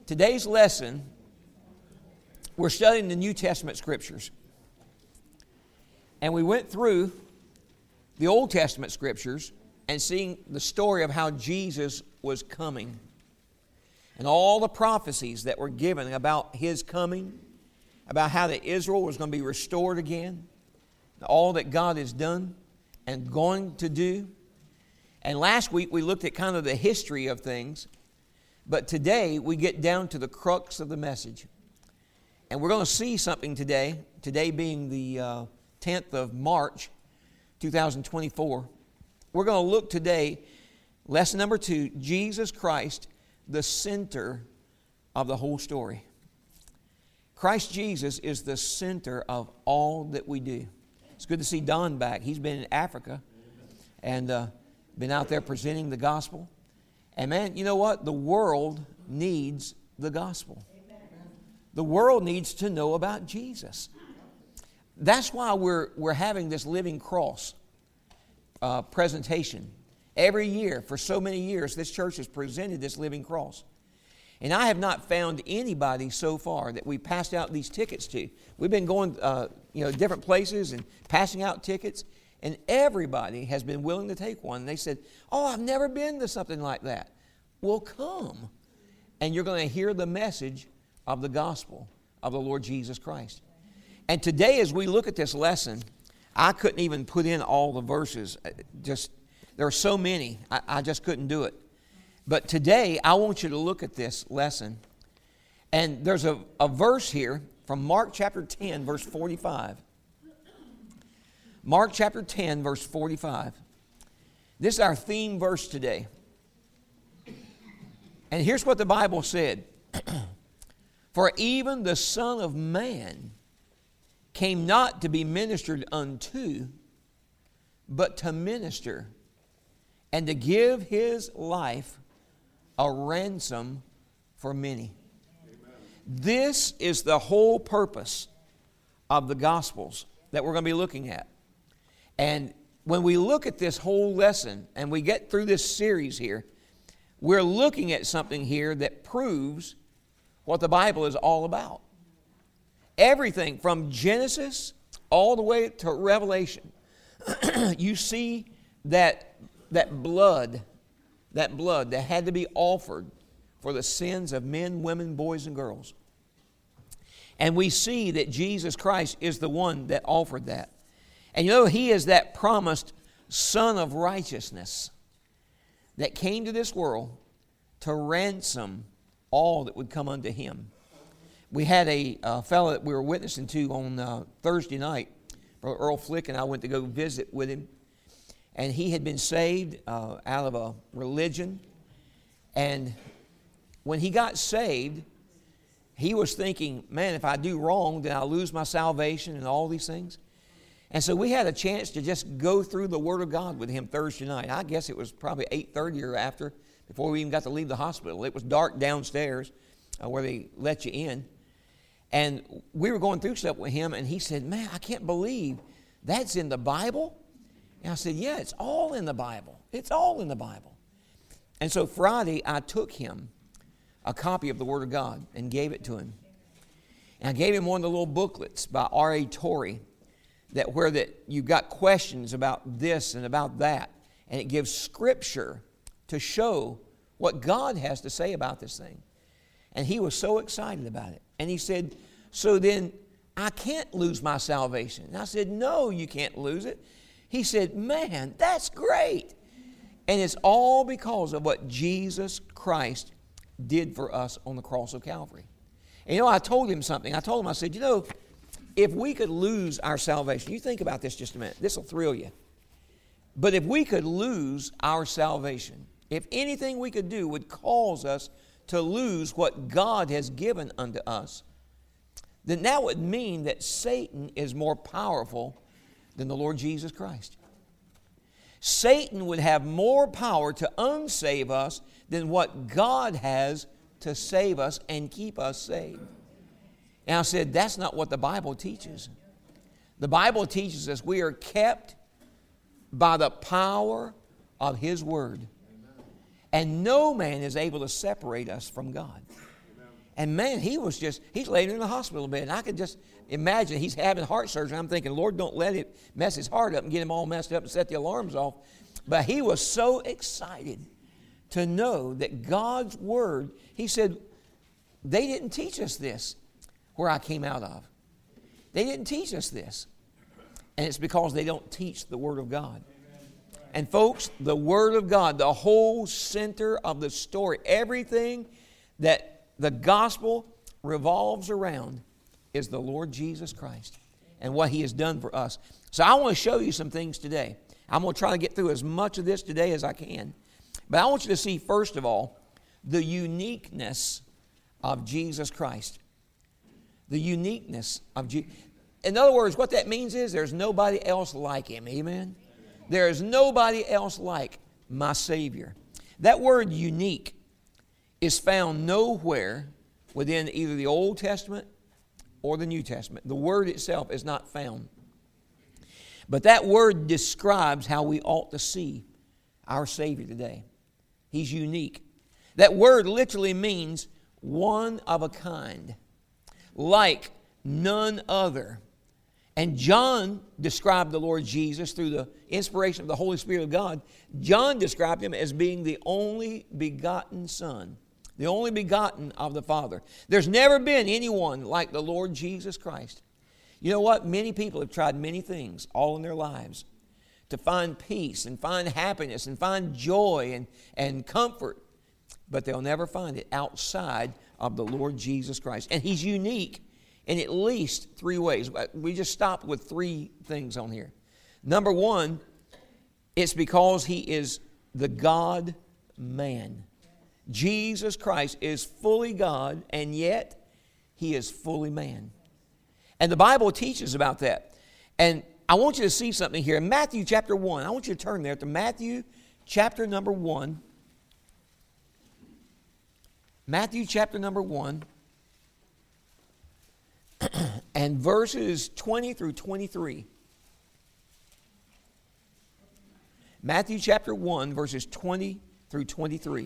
Today's lesson, we're studying the New Testament Scriptures. And we went through the Old Testament Scriptures and seeing the story of how Jesus was coming. And all the prophecies that were given about His coming, about how that Israel was going to be restored again, all that God has done and going to do. And last week we looked at kind of the history of things. But today we get down to the crux of the message. And we're going to see something today being the 10th of March, 2024. We're going to look today, lesson number 2, Jesus Christ, the center of the whole story. Christ Jesus is the center of all that we do. It's good to see Don back. He's been in Africa and been out there presenting the gospel. And man, you know what? The world needs the gospel. The world needs to know about Jesus. That's why we're having this Living Cross presentation. Every year, for so many years, this church has presented this Living Cross. And I have not found anybody so far that we passed out these tickets to. We've been going different places and passing out tickets, and everybody has been willing to take one. And they said, "Oh, I've never been to something like that." Well, come, and you're going to hear the message of the gospel of the Lord Jesus Christ. And today, as we look at this lesson, I couldn't even put in all the verses. There are so many, I just couldn't do it. But today, I want you to look at this lesson. And there's a verse here from Mark chapter 10, verse 45. Mark chapter 10, verse 45. This is our theme verse today. And here's what the Bible said. For even the Son of Man came not to be ministered unto, but to minister, and to give His life a ransom for many. Amen. This is the whole purpose of the Gospels that we're going to be looking at. And when we look at this whole lesson and we get through this series here, we're looking at something here that proves what the Bible is all about. Everything from Genesis all the way to Revelation, you see that blood that had to be offered for the sins of men, women, boys, and girls. And we see that Jesus Christ is the one that offered that. And you know, He is that promised Son of righteousness that came to this world to ransom all that would come unto Him. We had a fellow that we were witnessing to on Thursday night. Brother Earl Flick and I went to go visit with him. And he had been saved out of a religion. And when he got saved, he was thinking, man, if I do wrong, then I'll lose my salvation and all these things. And so we had a chance to just go through the Word of God with him Thursday night. I guess it was probably 8:30 or after, before we even got to leave the hospital. It was dark downstairs where they let you in. And we were going through stuff with him, and he said, man, I can't believe that's in the Bible. And I said, yeah, it's all in the Bible. It's all in the Bible. And so Friday, I took him a copy of the Word of God and gave it to him. And I gave him one of the little booklets by R.A. Torrey where you've got questions about this and about that. And it gives Scripture to show what God has to say about this thing. And he was so excited about it. And he said, so then I can't lose my salvation. And I said, no, you can't lose it. He said, man, that's great. And it's all because of what Jesus Christ did for us on the cross of Calvary. And I told him something. I told him, I said, if we could lose our salvation, you think about this just a minute. This will thrill you. But if we could lose our salvation, if anything we could do would cause us to lose what God has given unto us, then that would mean that Satan is more powerful than the Lord Jesus Christ. Satan would have more power to unsave us than what God has to save us and keep us saved. And I said, that's not what the Bible teaches. The Bible teaches us we are kept by the power of His Word. And no man is able to separate us from God. And man, he's laying in the hospital bed. And I could just imagine he's having heart surgery. I'm thinking, Lord, don't let it mess his heart up and get him all messed up and set the alarms off. But he was so excited to know that God's Word, he said, they didn't teach us this where I came out of. They didn't teach us this. And it's because they don't teach the Word of God. And folks, the Word of God, the whole center of the story, everything that the gospel revolves around is the Lord Jesus Christ and what He has done for us. So I want to show you some things today. I'm going to try to get through as much of this today as I can. But I want you to see, first of all, the uniqueness of Jesus Christ. The uniqueness of Jesus. In other words, what that means is there's nobody else like Him. Amen? There is nobody else like my Savior. That word unique is found nowhere within either the Old Testament or the New Testament. The word itself is not found. But that word describes how we ought to see our Savior today. He's unique. That word literally means one of a kind, like none other. And John described the Lord Jesus through the inspiration of the Holy Spirit of God. John described Him as being the only begotten Son, the only begotten of the Father. There's never been anyone like the Lord Jesus Christ. You know what? Many people have tried many things all in their lives to find peace and find happiness and find joy and comfort, but they'll never find it outside of the Lord Jesus Christ. And He's unique in at least three ways. We just stopped with three things on here. Number one, it's because He is the God-man. Jesus Christ is fully God, and yet He is fully man. And the Bible teaches about that. And I want you to see something here. In Matthew chapter 1, I want you to turn there to Matthew chapter number 1. Matthew chapter number 1. And verses 20 through 23. Matthew chapter 1, verses 20 through 23.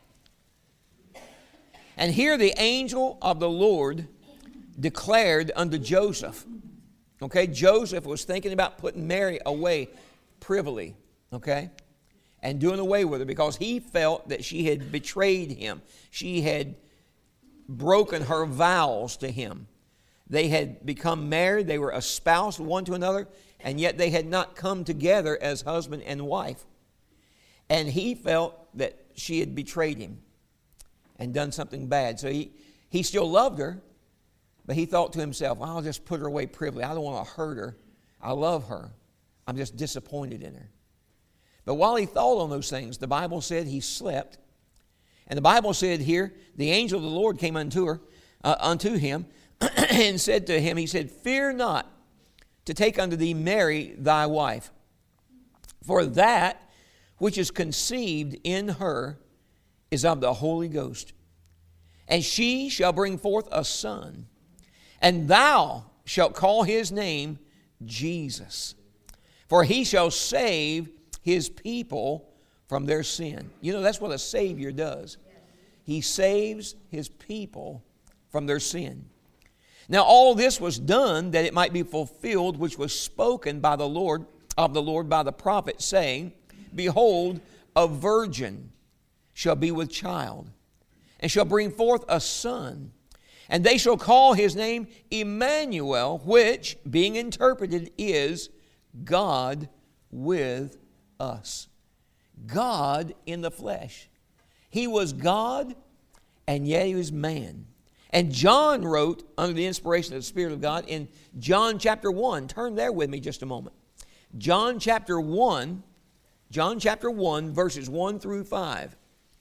And here the angel of the Lord declared unto Joseph. Okay, Joseph was thinking about putting Mary away privily, okay, and doing away with her because he felt that she had betrayed him. She had broken her vows to him. They had become married, they were espoused one to another, and yet they had not come together as husband and wife. And he felt that she had betrayed him and done something bad. So he still loved her, but he thought to himself, I'll just put her away privily. I don't want to hurt her. I love her. I'm just disappointed in her. But while he thought on those things, the Bible said he slept. And the Bible said here, the angel of the Lord came unto him, and said to him, he said, fear not to take unto thee Mary thy wife, for that which is conceived in her is of the Holy Ghost. And she shall bring forth a son, and thou shalt call his name Jesus, for he shall save his people from their sin. You know, that's what a Savior does. He saves his people from their sin. Now all this was done that it might be fulfilled which was spoken by the Lord by the prophet, saying, behold, a virgin shall be with child, and shall bring forth a son, and they shall call his name Emmanuel, which, being interpreted, is God with us. God in the flesh. He was God, and yet He was man. And John wrote under the inspiration of the Spirit of God in John chapter 1. Turn there with me just a moment. John chapter 1, verses 1 through 5.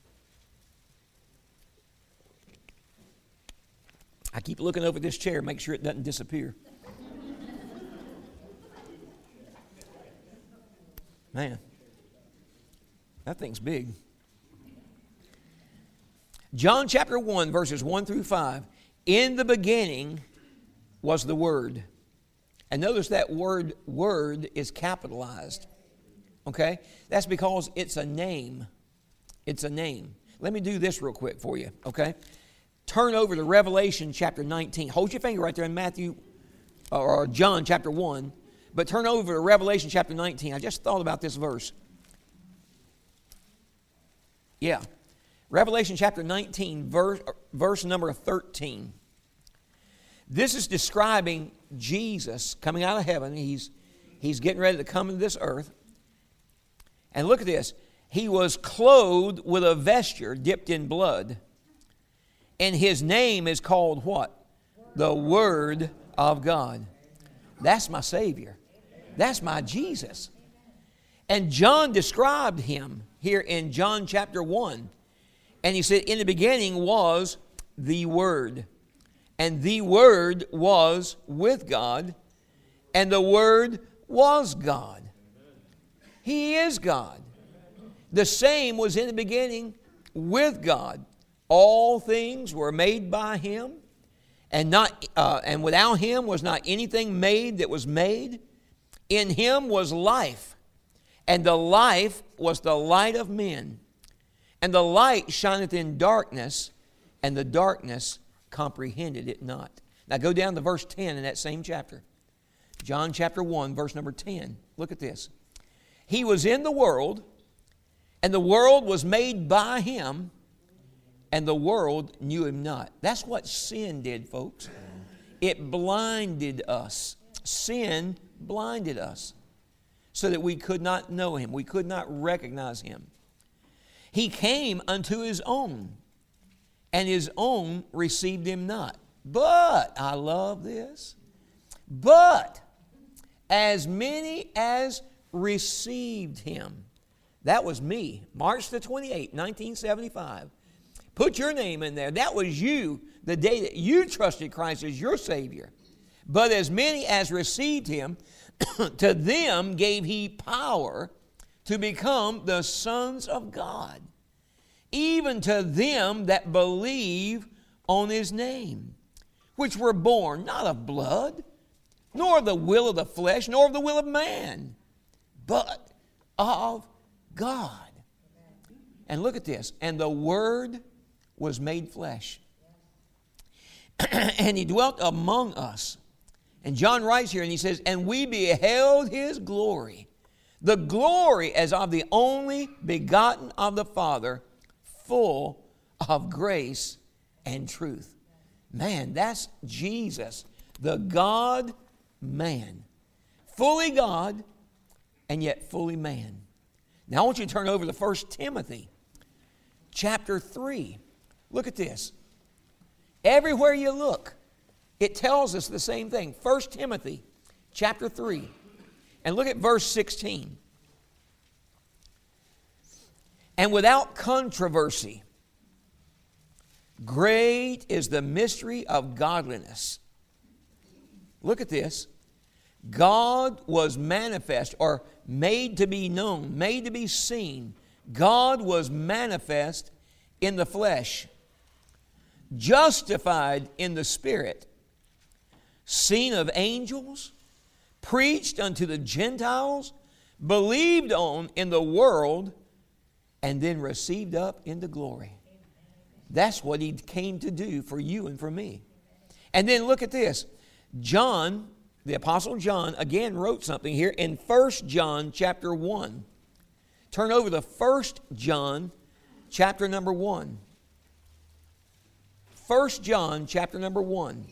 I keep looking over this chair, make sure it doesn't disappear. Man, that thing's big. John chapter 1, verses 1 through 5. In the beginning was the Word. And notice that word is capitalized. Okay? That's because it's a name. It's a name. Let me do this real quick for you. Okay? turn over to Revelation chapter 19. Hold your finger right there in Matthew or John chapter 1. But turn over to Revelation chapter 19. I just thought about this verse. Yeah. Revelation chapter 19, verse number 13. This is describing Jesus coming out of heaven. He's getting ready to come into this earth. And look at this. He was clothed with a vesture dipped in blood. And his name is called what? The Word of God. That's my Savior. That's my Jesus. And John described him here in John chapter 1. And he said, in the beginning was the Word. And the Word was with God. And the Word was God. He is God. The same was in the beginning with God. All things were made by Him. And without Him was not anything made that was made. In Him was life. And the life was the light of men. And the light shineth in darkness, and the darkness comprehended it not. Now go down to verse 10 in that same chapter. John chapter 1, verse number 10. Look at this. He was in the world, and the world was made by Him, and the world knew Him not. That's what sin did, folks. It blinded us. Sin blinded us so that we could not know Him. We could not recognize Him. He came unto His own, and His own received Him not. But, I love this, but as many as received Him. That was me, March the 28th, 1975. Put your name in there. That was you, the day that you trusted Christ as your Savior. But as many as received Him, to them gave He power to become the sons of God, even to them that believe on His name, which were born not of blood, nor of the will of the flesh, nor of the will of man, but of God. And look at this. And the Word was made flesh, and He dwelt among us. And John writes here, and he says, and we beheld His glory, the glory as of the only begotten of the Father, full of grace and truth. Man, that's Jesus, the God-man. Fully God, and yet fully man. Now I want you to turn over to 1 Timothy chapter 3. Look at this. Everywhere you look, it tells us the same thing. 1 Timothy chapter 3. And look at verse 16. And without controversy, great is the mystery of godliness. Look at this. God was manifest, or made to be known, made to be seen. God was manifest in the flesh, justified in the Spirit, seen of angels, preached unto the Gentiles, believed on in the world, and then received up into glory. That's what He came to do for you and for me. And then look at this. John, the Apostle John, again wrote something here in 1 John chapter 1. Turn over to 1 John chapter number 1. 1 John chapter number 1.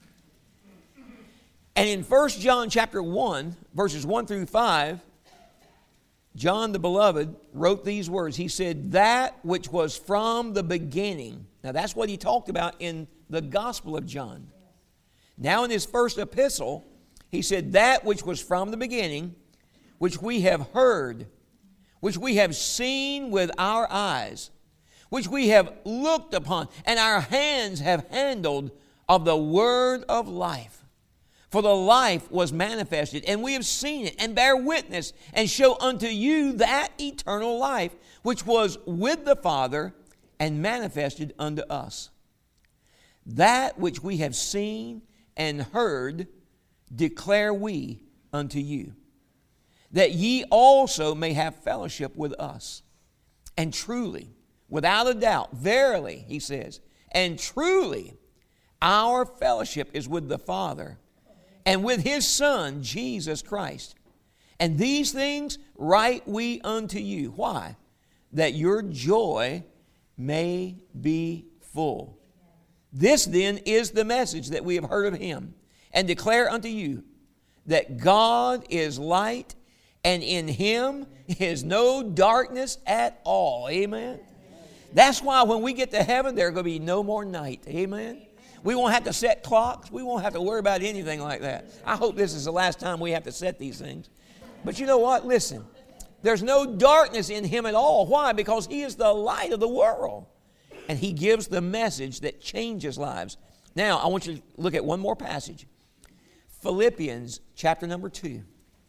And in 1 John chapter 1, verses 1 through 5, John the Beloved wrote these words. He said, that which was from the beginning. Now that's what he talked about in the Gospel of John. Now in his first epistle, he said, that which was from the beginning, which we have heard, which we have seen with our eyes, which we have looked upon, and our hands have handled of the word of life. For the life was manifested, and we have seen it, and bear witness, and show unto you that eternal life, which was with the Father, and manifested unto us. That which we have seen and heard declare we unto you, that ye also may have fellowship with us. And truly, without a doubt, verily, he says, And truly, our fellowship is with the Father and with His Son, Jesus Christ. And these things write we unto you. Why? That your joy may be full. This then is the message that we have heard of Him, and declare unto you that God is light, and in Him is no darkness at all. Amen. That's why when we get to heaven, there's going to be no more night. Amen. We won't have to set clocks. We won't have to worry about anything like that. I hope this is the last time we have to set these things. But you know what? Listen, there's no darkness in Him at all. Why? Because He is the light of the world. And He gives the message that changes lives. Now, I want you to look at one more passage. Philippians chapter number 2.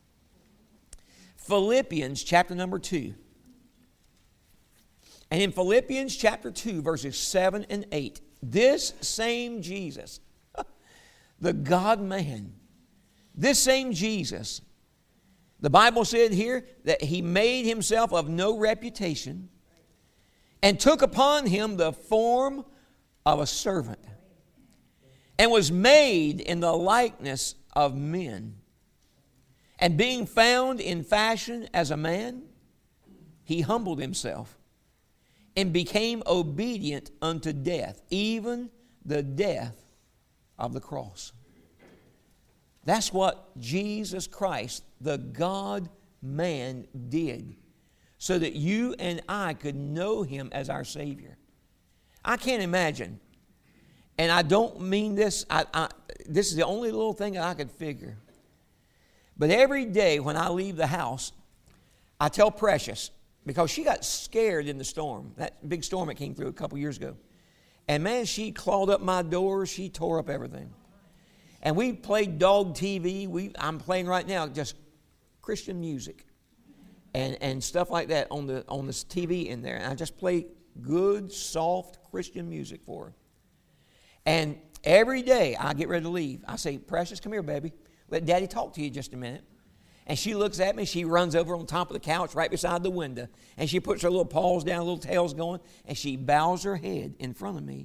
Philippians chapter number 2. And in Philippians chapter 2, verses 7 and 8, this same Jesus, the God-man, this same Jesus, the Bible said here that He made Himself of no reputation and took upon Him the form of a servant and was made in the likeness of men. And being found in fashion as a man, He humbled Himself and became obedient unto death, even the death of the cross. That's what Jesus Christ, the God-man, did, so that you and I could know Him as our Savior. I can't imagine, and I don't mean this, this is the only little thing that I could figure. But every day when I leave the house, I tell Precious, because she got scared in the storm, that big storm that came through a couple years ago. And man, she clawed up my doors, she tore up everything. And we played dog TV. I'm playing right now just Christian music and stuff like that on this TV in there. And I just play good, soft Christian music for her. And every day I get ready to leave, I say, Precious, come here, baby. Let Daddy talk to you just a minute. And she looks at me. She runs over on top of the couch right beside the window. And she puts her little paws down, little tails going. And she bows her head in front of me.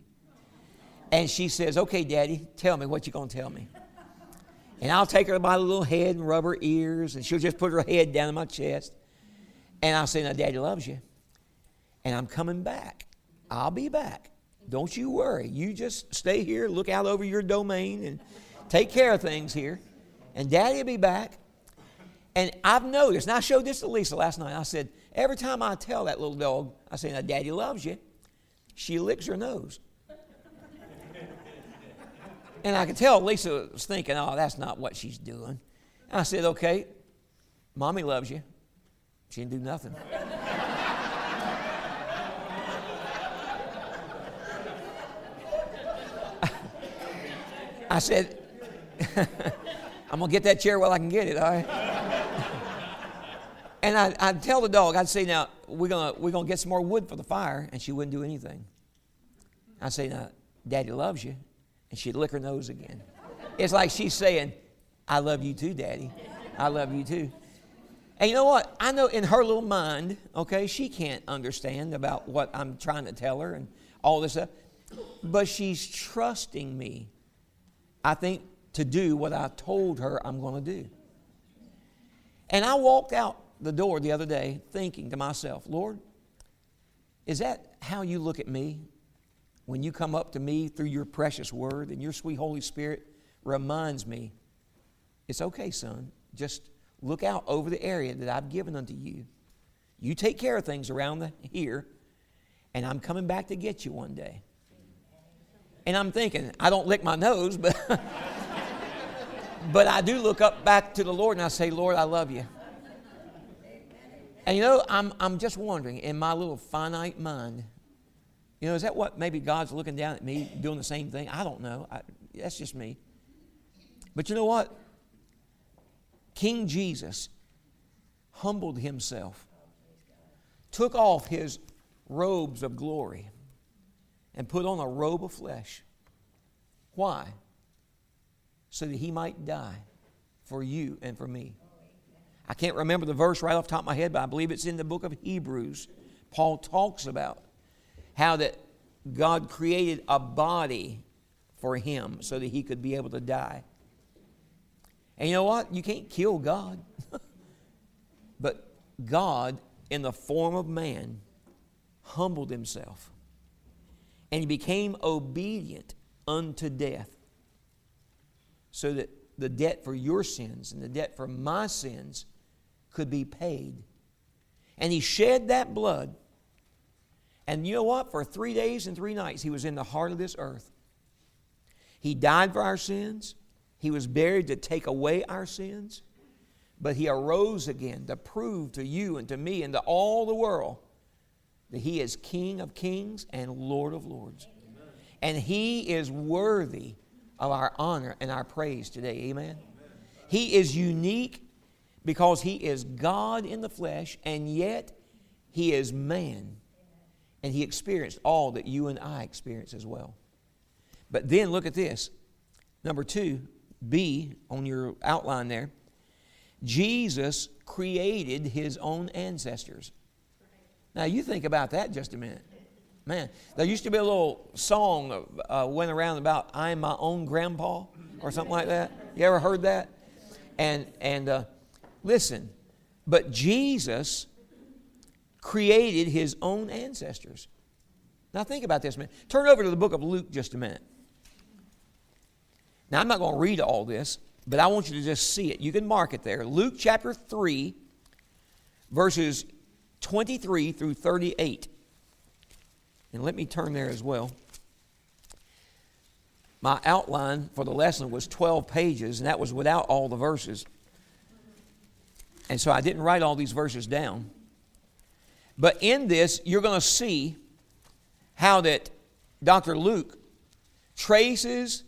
And she says, okay, Daddy, tell me what you're going to tell me. And I'll take her by the little head and rub her ears. And she'll just put her head down in my chest. And I'll say, now, Daddy loves you. And I'm coming back. I'll be back. Don't you worry. You just stay here, look out over your domain, and take care of things here. And Daddy will be back. And I've noticed, and I showed this to Lisa last night. I said, every time I tell that little dog, I say, now, Daddy loves you, she licks her nose. And I could tell Lisa was thinking, oh, that's not what she's doing. And I said, okay, Mommy loves you. She didn't do nothing. I said, I'm going to get that chair while I can get it, all right? And I'd tell the dog, I'd say, now, we're gonna get some more wood for the fire, and she wouldn't do anything. I'd say, now, Daddy loves you, and she'd lick her nose again. It's like she's saying, I love you too, Daddy. I love you too. And you know what? I know in her little mind, okay, she can't understand about what I'm trying to tell her and all this stuff, but she's trusting me, I think, to do what I told her I'm going to do. And I walked out the door the other day thinking to myself, Lord, is that how you look at me when you come up to me through your precious word and your sweet Holy Spirit reminds me, it's okay, son, just look out over the area that I've given unto you. You take care of things around here, and I'm coming back to get you one day. And I'm thinking, I don't lick my nose, but but I do look up back to the Lord and I say, Lord, I love you. And you know, I'm just wondering, in my little finite mind, you know, is that what maybe God's looking down at me doing the same thing? I don't know. That's just me. But you know what? King Jesus humbled Himself, took off His robes of glory, and put on a robe of flesh. Why? So that He might die for you and for me. I can't remember the verse right off the top of my head, but I believe it's in the book of Hebrews. Paul talks about how that God created a body for him so that he could be able to die. And you know what? You can't kill God. But God, in the form of man, humbled himself. And he became obedient unto death, so that the debt for your sins and the debt for my sins could be paid. And he shed that blood. And you know what? For 3 days and 3 nights, he was in the heart of this earth. He died for our sins. He was buried to take away our sins. But he arose again to prove to you and to me and to all the world that he is King of kings and Lord of lords. Amen. And he is worthy of our honor and our praise today. Amen? Amen. He is unique because he is God in the flesh, and yet he is man. And he experienced all that you and I experience as well. But then look at this. Number 2, B on your outline there. Jesus created his own ancestors. Now you think about that just a minute. Man, there used to be a little song went around about "I'm my own grandpa" or something like that. You ever heard that? And listen, but Jesus created his own ancestors. Now think about this, man. Turn over to the book of Luke just a minute. Now I'm not going to read all this, but I want you to just see it. You can mark it there. Luke chapter 3, verses 23 through 38. And let me turn there as well. My outline for the lesson was 12 pages, and that was without all the verses. And so I didn't write all these verses down. But in this, you're going to see how that Dr. Luke traces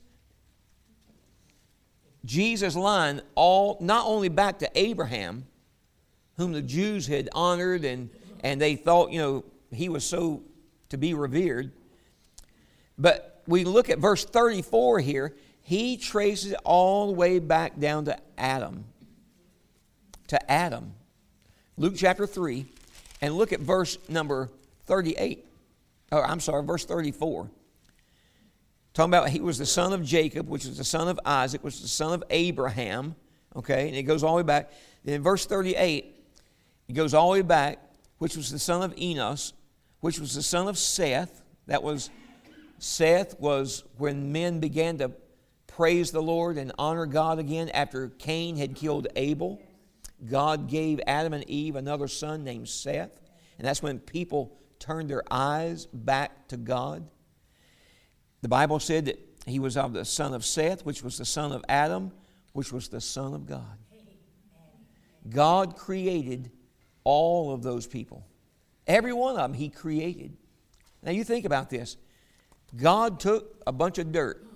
Jesus' line not only back to Abraham, whom the Jews had honored and they thought, he was so to be revered. But we look at verse 34 here. He traces it all the way back down to Adam. To Adam. Luke chapter 3. And look at verse number 38. Verse 34. Talking about he was the son of Jacob, which was the son of Isaac, which was the son of Abraham. Okay, and it goes all the way back. Then in verse 38, it goes all the way back, which was the son of Enos, which was the son of Seth. Seth was when men began to praise the Lord and honor God again after Cain had killed Abel. God gave Adam and Eve another son named Seth. And that's when people turned their eyes back to God. The Bible said that he was of the son of Seth, which was the son of Adam, which was the son of God. God created all of those people. Every one of them he created. Now you think about this. God took a bunch of dirt.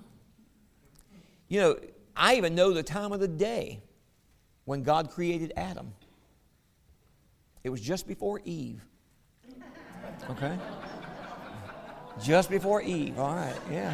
I even know the time of the day when God created Adam. It was just before Eve. Okay? Just before Eve. All right, yeah.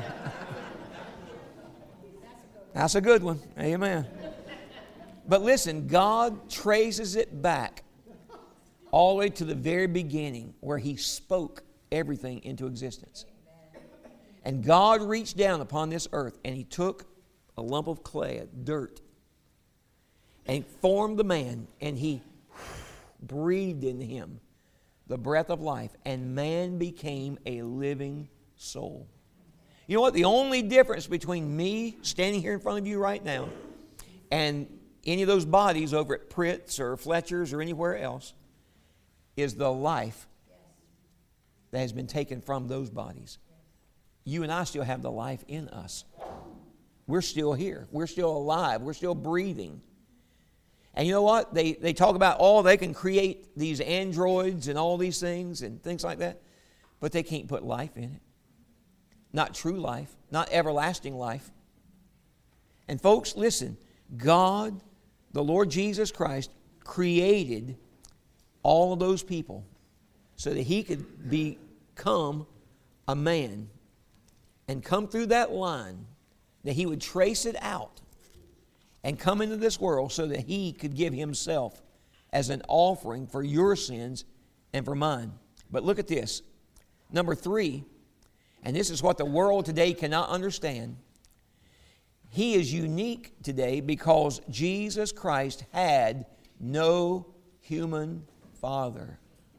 That's a good one. Amen. But listen, God traces it back all the way to the very beginning where he spoke everything into existence. And God reached down upon this earth and he took a lump of clay, dirt, and formed the man, and he breathed in him the breath of life, and man became a living soul. You know what? The only difference between me standing here in front of you right now and any of those bodies over at Pritt's or Fletcher's or anywhere else is the life that has been taken from those bodies. You and I still have the life in us. We're still here. We're still alive. We're still breathing. And you know what? They talk about, they can create these androids and all these things and things like that, but they can't put life in it. Not true life, not everlasting life. And folks, listen, God, the Lord Jesus Christ, created all of those people so that he could become a man and come through that line, that he would trace it out and come into this world so that he could give himself as an offering for your sins and for mine. But look at this. Number 3, And this is what the world today cannot understand. He is unique today because Jesus Christ had no human father.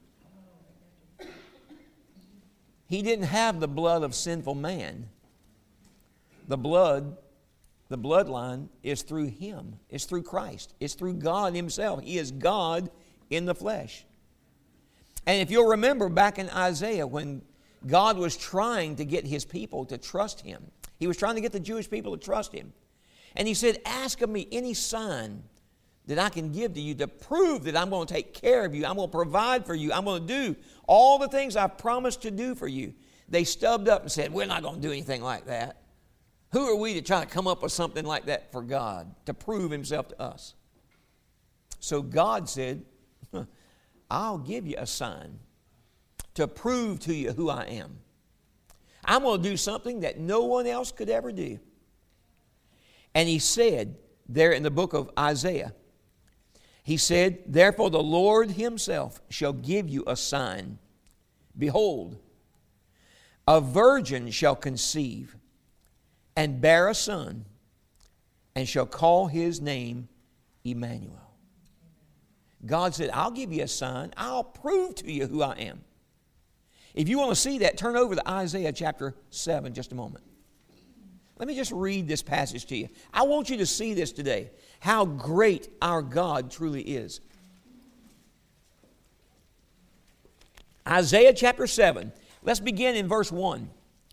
He didn't have the blood of sinful man. The bloodline is through Him. It's through Christ. It's through God Himself. He is God in the flesh. And if you'll remember back in Isaiah when God was trying to get His people to trust Him, He was trying to get the Jewish people to trust Him. And He said, ask of me any sign that I can give to you to prove that I'm going to take care of you. I'm going to provide for you. I'm going to do all the things I've promised to do for you. They stubbed up and said, we're not going to do anything like that. Who are we to try to come up with something like that for God, to prove Himself to us? So God said, I'll give you a sign to prove to you who I am. I'm going to do something that no one else could ever do. And He said there in the book of Isaiah, He said, therefore the Lord Himself shall give you a sign. Behold, a virgin shall conceive and bear a son, and shall call His name Emmanuel. God said, I'll give you a sign. I'll prove to you who I am. If you want to see that, turn over to Isaiah chapter 7 just a moment. Let me just read this passage to you. I want you to see this today, how great our God truly is. Isaiah chapter 7. Let's begin in verse 1.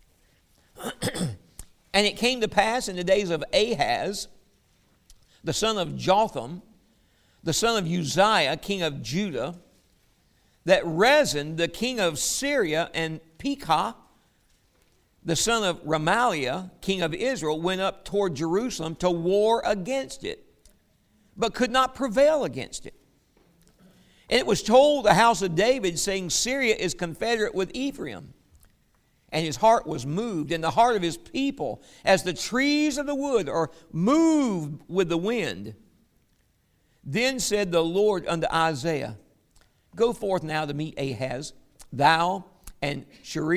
And it came to pass in the days of Ahaz, the son of Jotham, the son of Uzziah, king of Judah, that Rezin, the king of Syria, and Pekah, the son of Remaliah, king of Israel, went up toward Jerusalem to war against it, but could not prevail against it. And it was told the house of David, saying, Syria is confederate with Ephraim. And his heart was moved, and the heart of his people, as the trees of the wood are moved with the wind. Then said the Lord unto Isaiah, go forth now to meet Ahaz, thou and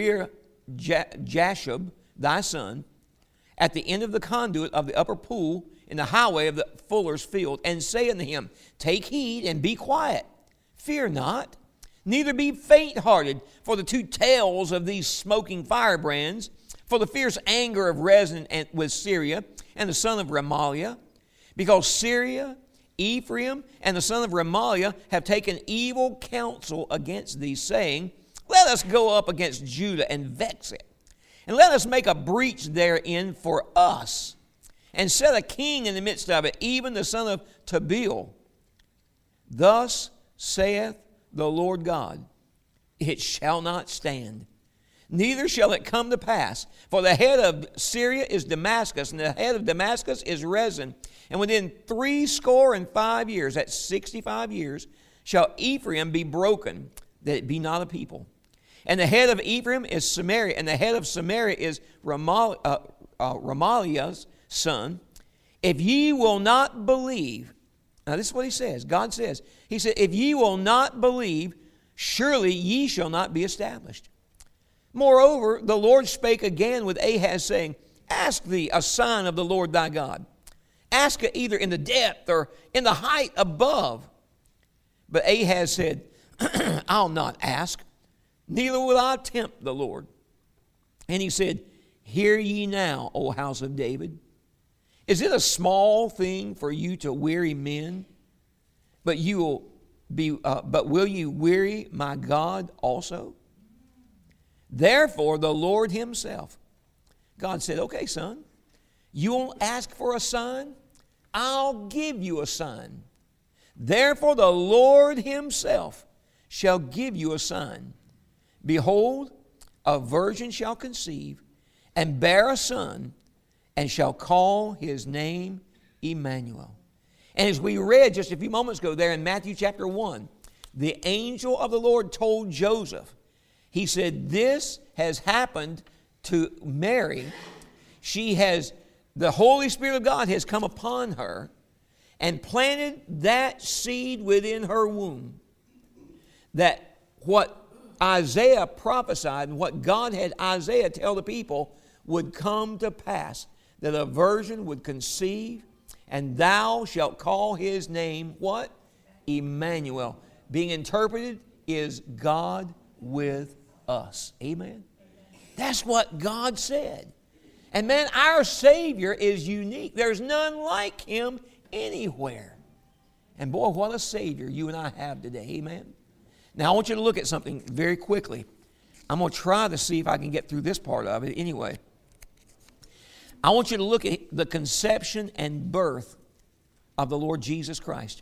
Shear-Jashub, thy son, at the end of the conduit of the upper pool in the highway of the fuller's field, and say unto him, take heed and be quiet, fear not, neither be faint-hearted for the two tails of these smoking firebrands, for the fierce anger of Rezin with Syria and the son of Remaliah, because Syria, Ephraim, and the son of Remaliah have taken evil counsel against thee, saying, let us go up against Judah and vex it, and let us make a breach therein for us, and set a king in the midst of it, even the son of Tabeel. Thus saith the Lord God, it shall not stand, neither shall it come to pass. For the head of Syria is Damascus, and the head of Damascus is Rezin. And within 65 years, that's 65 years, shall Ephraim be broken, that it be not a people. And the head of Ephraim is Samaria, and the head of Samaria is Remaliah's son. If ye will not believe, now this is what he says, God says, he said, if ye will not believe, surely ye shall not be established. Moreover, the Lord spake again with Ahaz, saying, ask thee a sign of the Lord thy God. Ask it either in the depth or in the height above. But Ahaz said, I'll not ask, neither will I tempt the Lord. And he said, hear ye now, O house of David. Is it a small thing for you to weary men? But will you weary my God also? Therefore the Lord Himself, God said, okay, son, you won't ask for a sign? I'll give you a sign. Therefore the Lord Himself shall give you a sign. Behold, a virgin shall conceive and bear a son, and shall call his name Emmanuel. And as we read just a few moments ago there in Matthew chapter 1, the angel of the Lord told Joseph, he said, this has happened to Mary. The Holy Spirit of God has come upon her and planted that seed within her womb, that what Isaiah prophesied, and what God had Isaiah tell the people would come to pass, that a virgin would conceive, and thou shalt call his name what? Emmanuel. Being interpreted is God with us. Amen? That's what God said. And man, our Savior is unique. There's none like Him anywhere. And boy, what a Savior you and I have today. Amen? Now, I want you to look at something very quickly. I'm going to try to see if I can get through this part of it anyway. I want you to look at the conception and birth of the Lord Jesus Christ.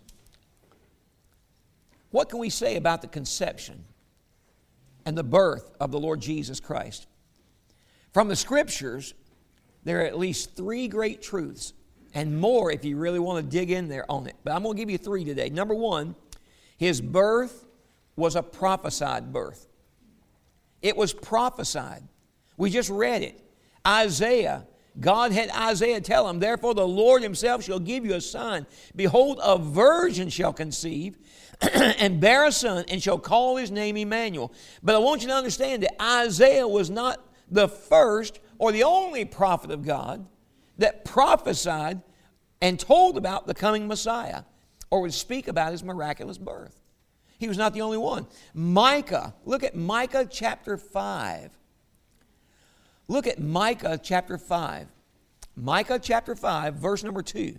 What can we say about the conception and the birth of the Lord Jesus Christ? From the Scriptures, there are at least 3 great truths, and more if you really want to dig in there on it. But I'm going to give you 3 today. Number 1, His birth was a prophesied birth. It was prophesied. We just read it. Isaiah, God had Isaiah tell him, therefore the Lord Himself shall give you a sign. Behold, a virgin shall conceive and bear a son, and shall call his name Emmanuel. But I want you to understand that Isaiah was not the first or the only prophet of God that prophesied and told about the coming Messiah or would speak about His miraculous birth. He was not the only one. Micah, look at Micah chapter 5. Look at Micah chapter 5. Micah chapter 5, verse number 2.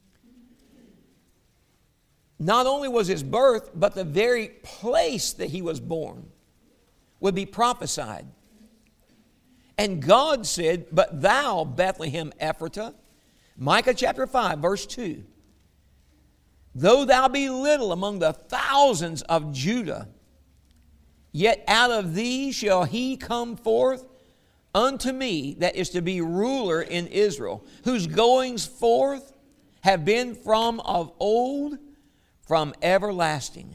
Not only was His birth, but the very place that He was born would be prophesied. And God said, but thou, Bethlehem Ephratah, Micah chapter 5, verse 2, though thou be little among the thousands of Judah, yet out of thee shall he come forth unto me that is to be ruler in Israel, whose goings forth have been from of old, from everlasting.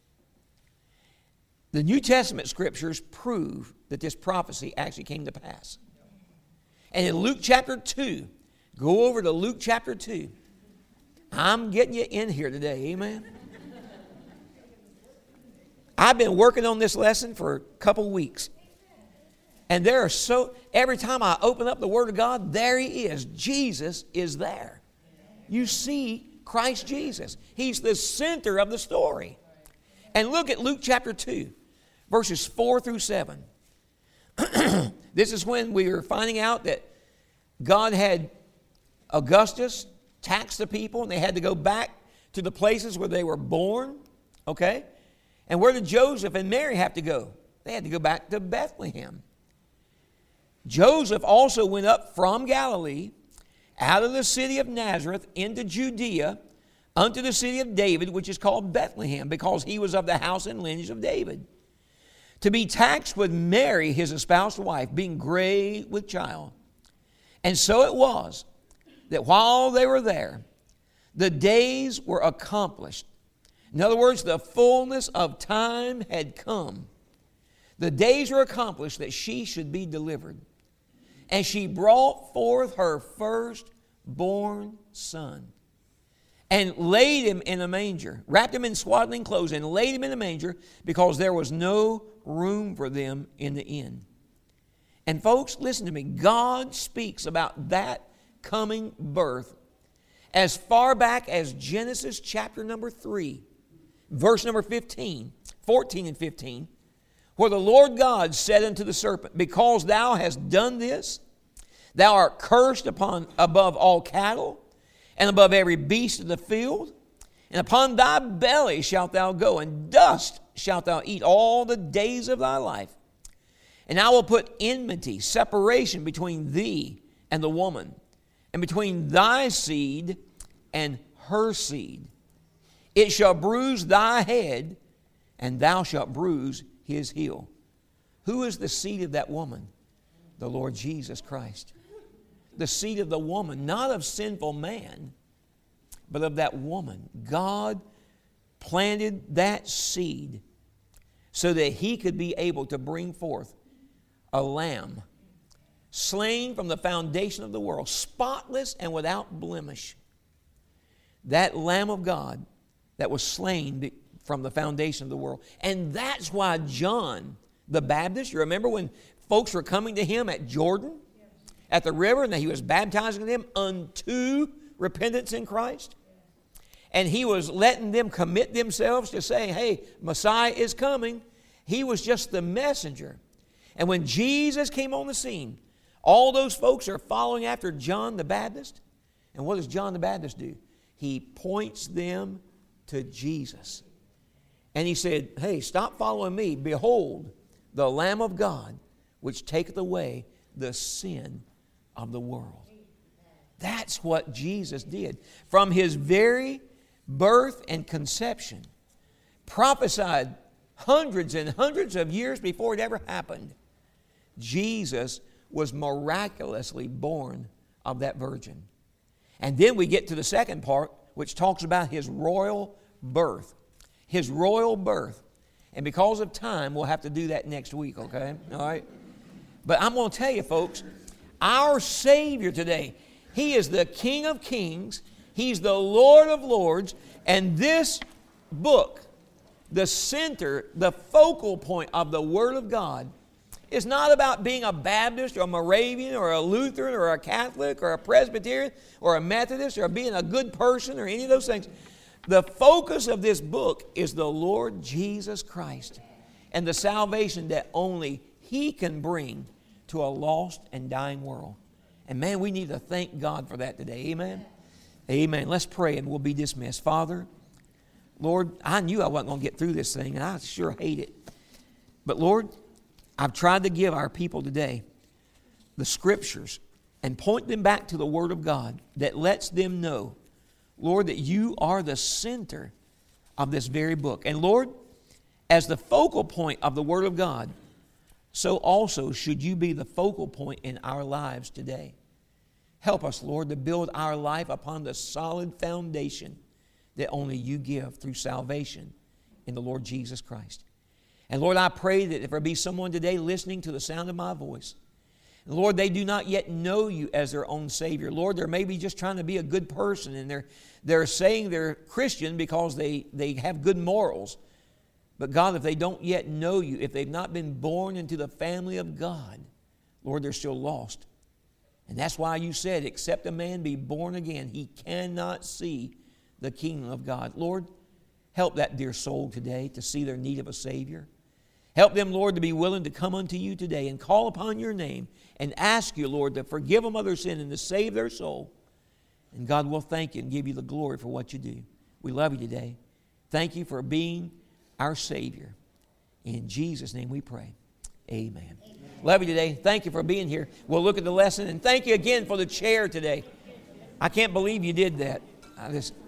The New Testament Scriptures prove that this prophecy actually came to pass. And in Luke chapter 2, go over to Luke chapter 2. I'm getting you in here today, amen? I've been working on this lesson for a couple weeks. And every time I open up the Word of God, there He is. Jesus is there. You see Christ Jesus. He's the center of the story. And look at Luke chapter 2, verses 4 through 7. This is when we are finding out that God had Augustus tax the people, and they had to go back to the places where they were born. Okay? And where did Joseph and Mary have to go? They had to go back to Bethlehem. Joseph also went up from Galilee, out of the city of Nazareth, into Judea, unto the city of David, which is called Bethlehem, because he was of the house and lineage of David, to be taxed with Mary, his espoused wife, being great with child. And so it was that while they were there, the days were accomplished. In other words, the fullness of time had come. The days were accomplished that she should be delivered. And she brought forth her firstborn son, and laid him in a manger, wrapped him in swaddling clothes, and laid him in a manger, because there was no room for them in the inn. And folks, listen to me. God speaks about that coming birth as far back as Genesis chapter number 3, verse number 14 and 15, where the Lord God said unto the serpent, because thou hast done this, thou art cursed above all cattle, and above every beast of the field, and upon thy belly shalt thou go, and dust shalt thou eat all the days of thy life. And I will put enmity, separation between thee and the woman, and between thy seed and her seed. It shall bruise thy head, and thou shalt bruise his heel. Who is the seed of that woman? The Lord Jesus Christ. The seed of the woman, not of sinful man, but of that woman. God planted that seed so that He could be able to bring forth a lamb slain from the foundation of the world, spotless and without blemish. That Lamb of God that was slain from the foundation of the world. And that's why John the Baptist. You remember when folks were coming to him at Jordan, at the river, and he was baptizing them unto repentance in Christ? And he was letting them commit themselves to saying, hey, Messiah is coming. He was just the messenger. And when Jesus came on the scene, all those folks are following after John the Baptist. And what does John the Baptist do? He points them to Jesus. And he said, hey, stop following me. Behold, the Lamb of God, which taketh away the sin of the world. That's what Jesus did. From his very birth and conception, prophesied hundreds and hundreds of years before it ever happened, Jesus was miraculously born of that virgin. And then we get to the second part, which talks about his royal birth. His royal birth. And because of time, we'll have to do that next week, okay? All right? But I'm going to tell you, folks, our Savior today, he is the King of Kings. He's the Lord of Lords. And this book, the center, the focal point of the Word of God, is not about being a Baptist or a Moravian or a Lutheran or a Catholic or a Presbyterian or a Methodist or being a good person or any of those things. The focus of this book is the Lord Jesus Christ and the salvation that only He can bring to a lost and dying world. And man, we need to thank God for that today. Amen? Amen. Let's pray and we'll be dismissed. Father, Lord, I knew I wasn't going to get through this thing, and I sure hate it. But Lord, I've tried to give our people today the Scriptures and point them back to the Word of God that lets them know, Lord, that you are the center of this very book. And Lord, as the focal point of the Word of God, so also should you be the focal point in our lives today. Help us, Lord, to build our life upon the solid foundation that only you give through salvation in the Lord Jesus Christ. And Lord, I pray that if there be someone today listening to the sound of my voice, and Lord, they do not yet know you as their own Savior. Lord, they're maybe just trying to be a good person, and they're saying they're Christian because they have good morals. But God, if they don't yet know you, if they've not been born into the family of God, Lord, they're still lost. And that's why you said, except a man be born again, he cannot see the kingdom of God. Lord, help that dear soul today to see their need of a Savior. Help them, Lord, to be willing to come unto you today and call upon your name and ask you, Lord, to forgive them of their sin and to save their soul. And God will thank you and give you the glory for what you do. We love you today. Thank you for being our Savior. In Jesus' name we pray. Amen. Amen. Love you today. Thank you for being here. We'll look at the lesson. And thank you again for the chair today. I can't believe you did that.